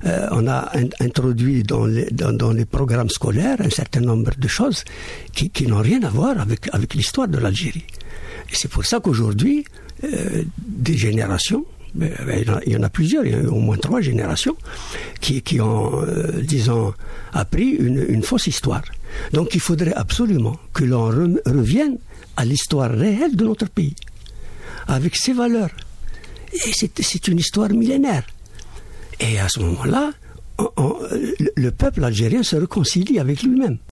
on a introduit dans les programmes scolaires un certain nombre de choses qui n'ont rien à voir avec l'histoire de l'Algérie. Et c'est pour ça qu'aujourd'hui, des générations, il y en a plusieurs, il y a au moins 3 générations qui ont, disons, appris une fausse histoire. Donc il faudrait absolument que l'on revienne à l'histoire réelle de notre pays, avec ses valeurs. Et c'est une histoire millénaire. Et à ce moment-là, le peuple algérien se réconcilie avec lui-même.